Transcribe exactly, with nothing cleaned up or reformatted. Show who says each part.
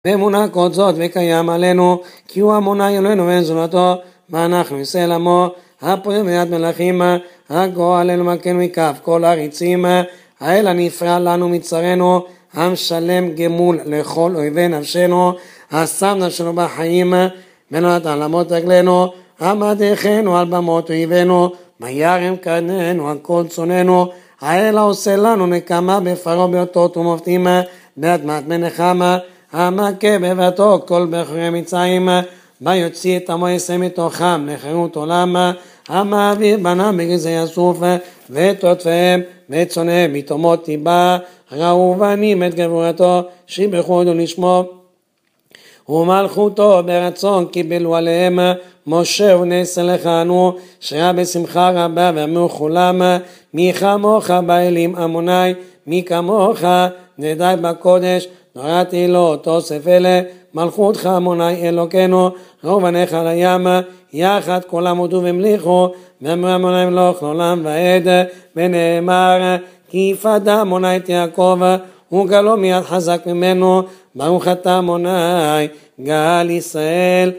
Speaker 1: ואמונה כל זאת וקיים עלינו, כי הוא עמוני אלוהינו ואין זולתו, ואנחנו נעשה עמו, הפועל ביד מלכים, הגואל עלינו מכנו מכף כל הריצים, האל הנפרע לנו מצרנו, המשלם גמול לכל אויבי נפשנו, השם נפשנו בחיים, ולא נתן למות רגלינו, המדחנו על במות אויבינו, וירם קרננו על כל צוננו, האל העושה לנו נקמה בפרעה באותות ומופתים, באדמת מנחמה, המכה בבתו כל בחורי מצרים, ויוציא את עמו יעשה מתוכם לחירות עולם, המעביר בנם בגזי יסוף, ואת עוטפיהם ואת צונאיהם מתומות טיבה, ראו בנים את גבורתו, שיבחו אותו לשמו, ומלכותו ברצון קיבלו עליהם, משה ונעשה לכנו, שהיה בשמחה רבה ואמרו כולם, מי כמוך באלים עמוני, מי כמוך נדע בקודש, נוראתי לו תוסף אלה, מלכותך עמוני אלוקינו, רוב בניך על הים, יחד כל עמודו והמליכו, ואמרו עמוני מלוך לעולם ועד, ונאמר, כי יפדה עמוני את יעקב, וגלו מיד חזק ממנו, ברוך אתה עמוני, גאל ישראל.